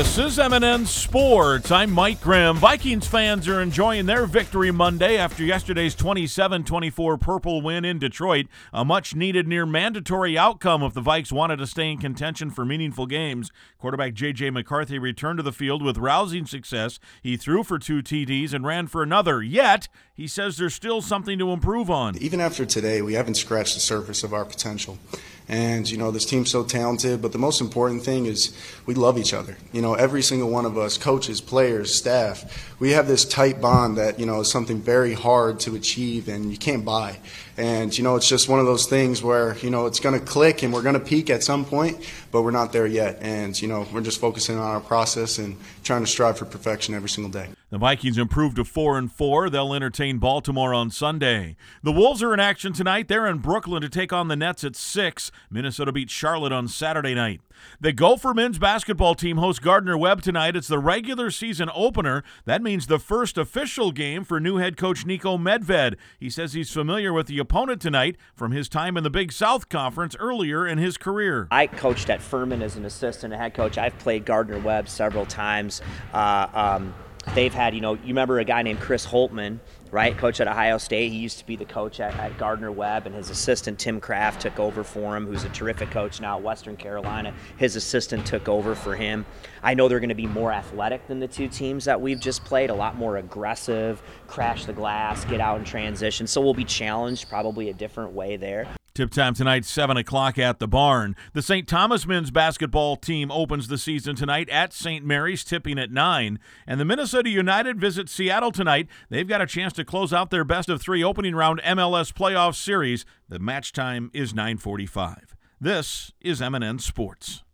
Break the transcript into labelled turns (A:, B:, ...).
A: This is M&N Sports. I'm Mike Grimm. Vikings fans are enjoying their victory Monday after yesterday's 27-24 Purple win in Detroit. A much-needed near-mandatory outcome if the Vikes wanted to stay in contention for meaningful games. Quarterback J.J. McCarthy returned to the field with rousing success. He threw for 2 TDs and ran for another. Yet, he says there's still something to improve on.
B: Even after today, we haven't scratched the surface of our potential. And, this team's so talented, but the most important thing is we love each other. Every single one of us, coaches, players, staff, we have this tight bond that, is something very hard to achieve and you can't buy. And, it's just one of those things where, it's going to click and we're going to peak at some point, but we're not there yet. And, we're just focusing on our process and trying to strive for perfection every single day.
A: The Vikings improved to 4-4. They'll entertain Baltimore on Sunday. The Wolves are in action tonight. They're in Brooklyn to take on the Nets at 6. Minnesota beat Charlotte on Saturday night. The Gopher men's basketball team hosts Gardner-Webb tonight. It's the regular season opener. That means the first official game for new head coach Niko Medved. He says he's familiar with the opponent tonight from his time in the Big South Conference earlier in his career.
C: I coached at Furman as an assistant and head coach. I've played Gardner-Webb several times. They've had, you remember a guy named Chris Holtman, right? Coach at Ohio State. He used to be the coach at Gardner-Webb, and his assistant, Tim Kraft, took over for him, who's a terrific coach now at Western Carolina. His assistant took over for him. I know they're going to be more athletic than the two teams that we've just played, a lot more aggressive, crash the glass, get out in transition. So we'll be challenged probably a different way there.
A: Tip time tonight, 7 o'clock at the Barn. The St. Thomas men's basketball team opens the season tonight at St. Mary's, tipping at 9. And the Minnesota United visit Seattle tonight. They've got a chance to close out their best-of-3 opening round MLS playoff series. The match time is 9:45. This is M&N Sports.